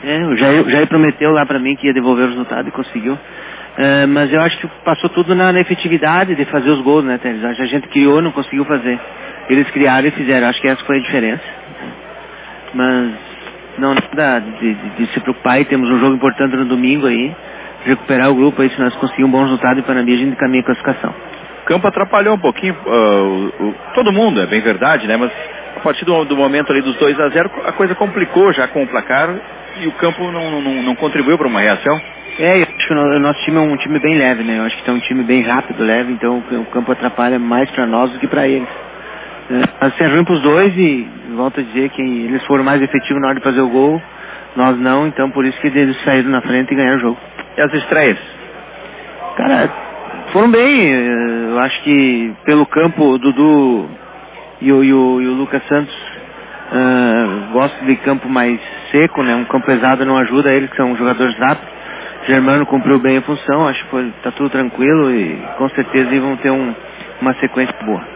O Jair prometeu lá pra mim que ia devolver o resultado e conseguiu. Mas eu acho que passou tudo na efetividade de fazer os gols, né, Teles? A gente criou, não conseguiu fazer. Eles criaram e fizeram. Acho que essa foi a diferença. Mas não nada de se preocupar. E temos um jogo importante no domingo aí. Recuperar o grupo aí, se nós conseguirmos um bom resultado, e para mim a gente caminha a classificação. O campo atrapalhou um pouquinho, todo mundo, é bem verdade, né? Mas a partir do momento ali dos 2-0, a coisa complicou já com o placar e o campo não contribuiu para uma reação. Eu acho que o nosso time é um time bem leve, né? Eu acho que é um time bem rápido, leve, então o campo atrapalha mais para nós do que para eles. Mas é ruim para os dois e volto a dizer que eles foram mais efetivos na hora de fazer o gol, nós não, então por isso que eles saíram na frente e ganharam o jogo. E as estreias? Cara, foram bem, eu acho que pelo campo o Dudu e o Lucas Santos gostam de campo mais seco, né? Um campo pesado não ajuda eles, que são jogadores rápidos. Germano cumpriu bem a função, acho que tá tudo tranquilo e com certeza vão ter uma sequência boa.